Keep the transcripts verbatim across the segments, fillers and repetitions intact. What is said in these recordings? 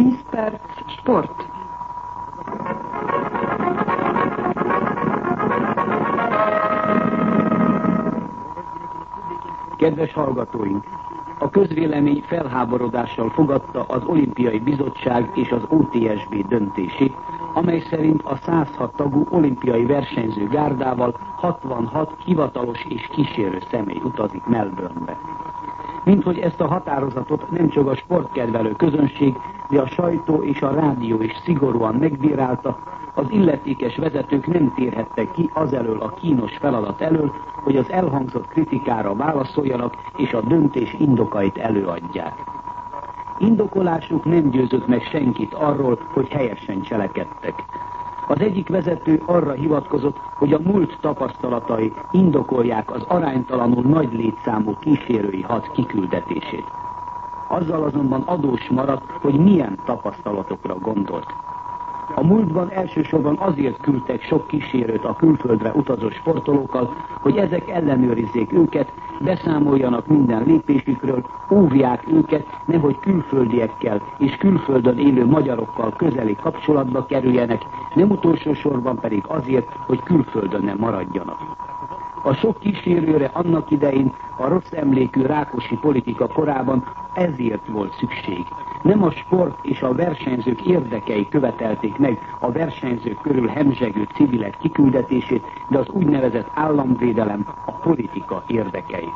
tíz perc sport. Kedves hallgatóink! A közvélemény felháborodással fogadta az Olimpiai Bizottság és az o té es bé döntését, amely szerint a száz hat tagú olimpiai versenyző gárdával hatvanhat hivatalos és kísérő személy utazik Melbournebe. Minthogy ezt a határozatot nem csak a sportkedvelő közönség, de a sajtó és a rádió is szigorúan megbírálta, az illetékes vezetők nem térhettek ki azelől a kínos feladat elől, hogy az elhangzott kritikára válaszoljanak és a döntés indokait előadják. Indokolásuk nem győzött meg senkit arról, hogy helyesen cselekedtek. Az egyik vezető arra hivatkozott, hogy a múlt tapasztalatai indokolják az aránytalanul nagy létszámú kísérői had kiküldetését. Azzal azonban adós maradt, hogy milyen tapasztalatokra gondolt. A múltban elsősorban azért küldtek sok kísérőt a külföldre utazó sportolókkal, hogy ezek ellenőrizzék őket, beszámoljanak minden lépésükről, óvják őket, nehogy külföldiekkel és külföldön élő magyarokkal közeli kapcsolatba kerüljenek, nem utolsó sorban pedig azért, hogy külföldön nem maradjanak. A sok kísérőre annak idején a rossz emlékű rákosi politika korában ezért volt szükség. Nem a sport és a versenyzők érdekei követelték meg a versenyzők körül hemzsegő civilek kiküldetését, de az úgynevezett államvédelem, a politika érdekei.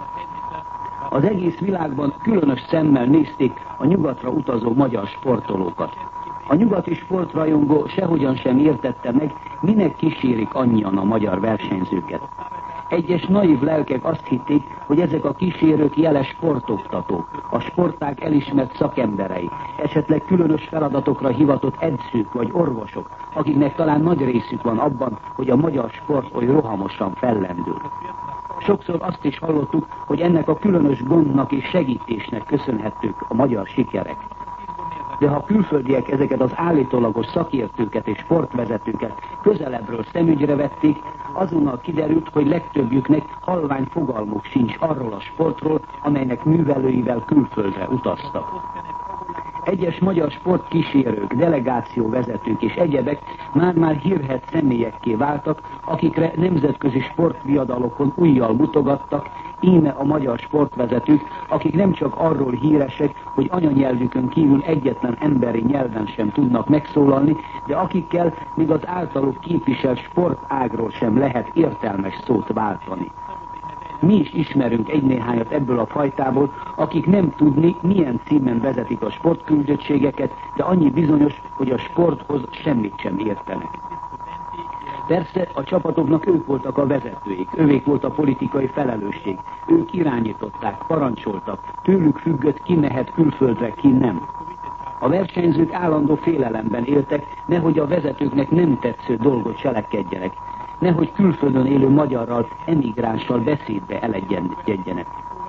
Az egész világban különös szemmel nézték a nyugatra utazó magyar sportolókat. A nyugati sportrajongó sehogyan sem értette meg, minek kísérik annyian a magyar versenyzőket. Egyes naív lelkek azt hitték, hogy ezek a kísérők jeles sportoktatók, a sportág elismert szakemberei, esetleg különös feladatokra hivatott edzők vagy orvosok, akiknek talán nagy részük van abban, hogy a magyar sport oly rohamosan fellendül. Sokszor azt is hallottuk, hogy ennek a különös gondnak és segítésnek köszönhetők a magyar sikerek. De ha a külföldiek ezeket az állítólagos szakértőket és sportvezetőket közelebbről szemügyre vették, azonnal kiderült, hogy legtöbbjüknek halvány fogalmuk sincs arról a sportról, amelynek művelőivel külföldre utaztak. Egyes magyar sportkísérők, delegációvezetők és egyebek már-már hírhedt személyekké váltak, akikre nemzetközi sportviadalokon ujjal mutogattak, íme a magyar sportvezetők, akik nem csak arról híresek, hogy anyanyelvükön kívül egyetlen emberi nyelven sem tudnak megszólalni, de akikkel még az általuk képviselt sportágról sem lehet értelmes szót váltani. Mi is ismerünk egy-néhányat ebből a fajtából, akik nem tudni, milyen címen vezetik a sportküldöttségeket, de annyi bizonyos, hogy a sporthoz semmit sem értenek. Persze a csapatoknak ők voltak a vezetőik, övék volt a politikai felelősség, ők irányították, parancsoltak, tőlük függött, ki mehet külföldre, ki nem. A versenyzők állandó félelemben éltek, nehogy a vezetőknek nem tetsző dolgot cselekedjenek, nehogy külföldön élő magyarral, emigránssal beszédbe elegyedjenek.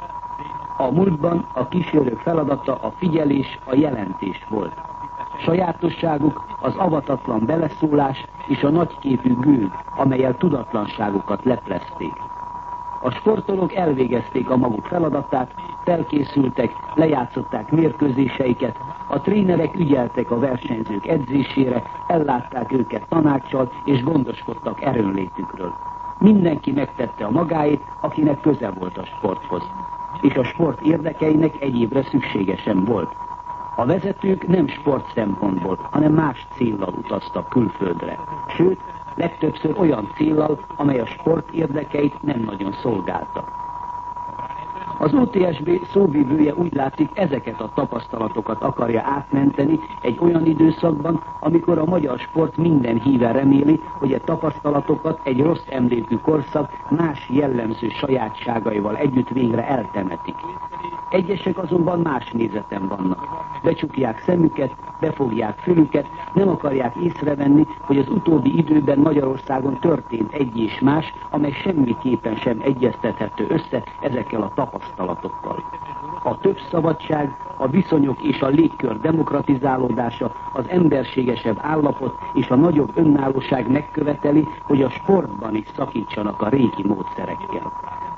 A múltban a kísérők feladata a figyelés, a jelentés volt. Sajátosságuk az avatatlan beleszólás és a nagyképű gőg, amellyel tudatlanságukat leplezték. A sportolók elvégezték a maguk feladatát, felkészültek, lejátszották mérkőzéseiket, a trénerek ügyeltek a versenyzők edzésére, ellátták őket tanáccsal és gondoskodtak erőnlétükről. Mindenki megtette a magáét, akinek köze volt a sporthoz. És a sport érdekeinek egyébre szüksége sem volt. A vezetők nem sport szempontból, hanem más céllal utaztak külföldre. Sőt, legtöbbször olyan céllal, amely a sport érdekeit nem nagyon szolgálta. Az o té es bé szóvivője úgy látszik, ezeket a tapasztalatokat akarja átmenteni egy olyan időszakban, amikor a magyar sport minden híve reméli, hogy a tapasztalatokat egy rossz emlékű korszak más jellemző sajátságaival együtt végre eltemetik. Egyesek azonban más nézeten vannak. Becsukják szemüket, befogják fülüket, nem akarják észrevenni, hogy az utóbbi időben Magyarországon történt egy és más, amely semmiképpen sem egyeztethető össze ezekkel a tapasztalatokkal. A több szabadság, a viszonyok és a légkör demokratizálódása, az emberségesebb állapot és a nagyobb önállóság megköveteli, hogy a sportban is szakítsanak a régi módszerekkel.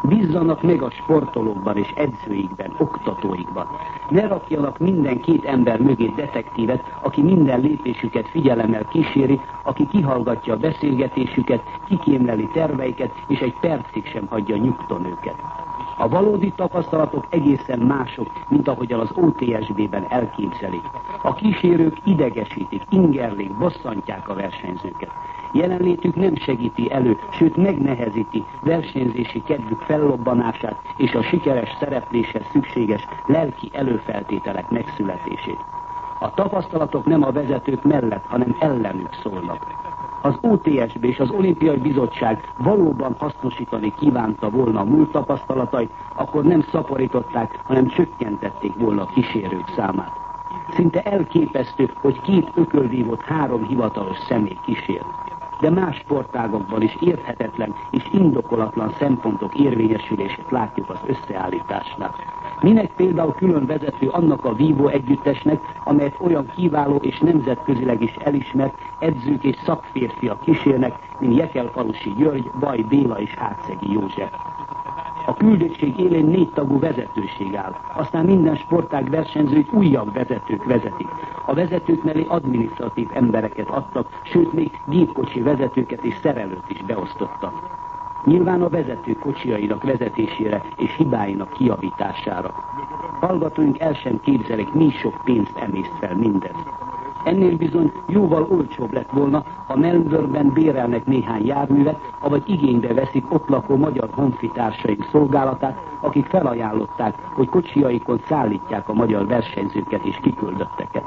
Bízzanak meg a sportolókban és edzőikben, oktatóikban. Ne rakjanak minden két ember mögé detektívet, aki minden lépésüket figyelemmel kíséri, aki kihallgatja a beszélgetésüket, kikémleli terveiket, és egy percig sem hagyja nyugton őket. A valódi tapasztalatok egészen mások, mint ahogyan az o té es bé-ben elképzelik. A kísérők idegesítik, ingerlik, bosszantják a versenyzőket. Jelenlétük nem segíti elő, sőt megnehezíti versenyzési kedvük fellobbanását és a sikeres szerepléshez szükséges lelki előfeltételek megszületését. A tapasztalatok nem a vezetők mellett, hanem ellenük szólnak. Az o té es bé és az Olimpiai Bizottság valóban hasznosítani kívánta volna a múlt tapasztalatait, akkor nem szaporították, hanem csökkentették volna a kísérők számát. Szinte elképesztő, hogy két ököldívót három hivatalos személy kísért. De más sportágokban is érthetetlen és indokolatlan szempontok érvényesülését látjuk az összeállításnál. Minek például külön vezető annak a vívó együttesnek, amelyet olyan kiváló és nemzetközileg is elismert edzők és szakférfiak kísérnek, mint Jekelfalusi György, Baj Béla és Hátszegi József. A küldöttség élén négy tagú vezetőség áll, aztán minden sportág versenyzőit újabb vezetők vezetik. A vezetők mellé adminisztratív embereket adtak, sőt még gépkocsi vezetőket és szerelőt is beosztottak. Nyilván a vezetők kocsiainak vezetésére és hibáinak kijavítására. Hallgatóink el sem képzelik, mi sok pénzt emészt fel mindez. Ennél bizony jóval olcsóbb lett volna, ha Melbourneben bérelnek néhány járművet, avagy igénybe veszik ott lakó magyar honfitársaink szolgálatát, akik felajánlották, hogy kocsiaikon szállítják a magyar versenyzőket és kiküldötteket.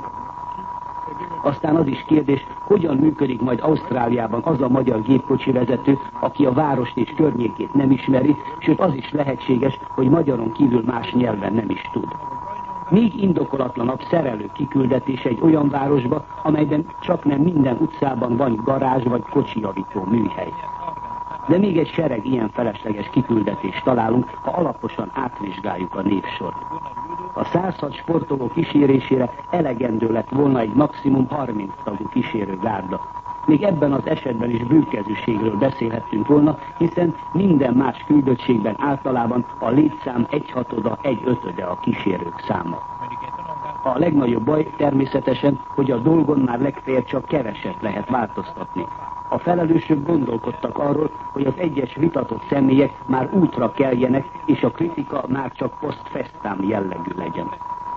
Aztán az is kérdés, hogyan működik majd Ausztráliában az a magyar gépkocsi vezető, aki a várost és környékét nem ismeri, sőt az is lehetséges, hogy magyaron kívül más nyelven nem is tud. Még indokolatlanabb szerelő kiküldetés egy olyan városba, amelyben csaknem minden utcában van garázs vagy kocsijavító műhely. De még egy sereg ilyen felesleges kiküldetést találunk, ha alaposan átvizsgáljuk a névsort. A százhat sportoló kísérésére elegendő lett volna egy maximum harminc tagú kísérőgárda. Még ebben az esetben is bőkezűségről beszélhettünk volna, hiszen minden más küldöttségben általában a létszám egyhatoda, egy ötöde a kísérők száma. A legnagyobb baj természetesen, hogy a dolgon már legfeljebb csak keveset lehet változtatni. A felelősök gondolkodtak arról, hogy az egyes vitatott személyek már útra keljenek, és a kritika már csak post festam jellegű legyen.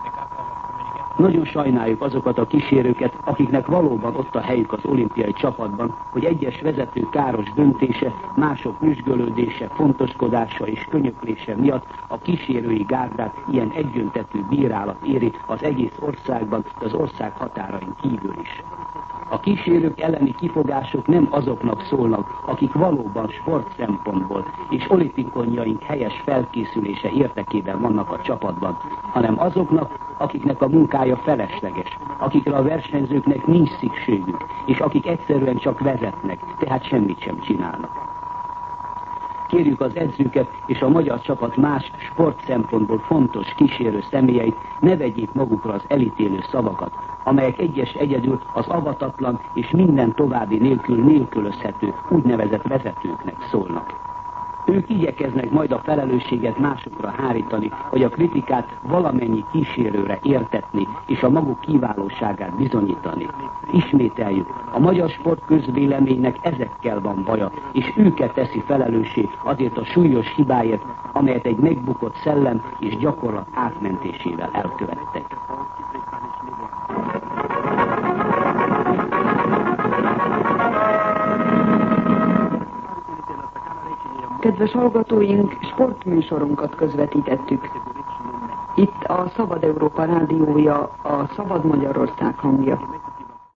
Nagyon sajnáljuk azokat a kísérőket, akiknek valóban ott a helyük az olimpiai csapatban, hogy egyes vezető káros döntése, mások nyüzsgölődése, fontoskodása és könyöklése miatt a kísérői gárdát ilyen egyöntetű bírálat éri az egész országban, de az ország határain kívül is. A kísérők elleni kifogások nem azoknak szólnak, akik valóban sport szempontból és olimpikonjaink helyes felkészülése érdekében vannak a csapatban, hanem azoknak, akiknek a munkája felesleges, akikre a versenyzőknek nincs szükségük, és akik egyszerűen csak vezetnek, tehát semmit sem csinálnak. Kérjük az edzőket és a magyar csapat más sport szempontból fontos kísérő személyeit, ne vegyék magukra az elítélő szavakat, amelyek egyes egyedül az avatatlan és minden további nélkül nélkülözhető úgynevezett vezetőknek szólnak. Ők igyekeznek majd a felelősséget másokra hárítani, hogy a kritikát valamennyi kísérőre értetni és a maguk kiválóságát bizonyítani. Ismételjük, a magyar sport közvéleménynek ezekkel van baja, és őket teszi felelőssé azért a súlyos hibáért, amelyet egy megbukott szellem és gyakorlat átmentésével elkövettek. Kedves hallgatóink, sportműsorunkat közvetítettük. Itt a Szabad Európa rádiója, a Szabad Magyarország hangja.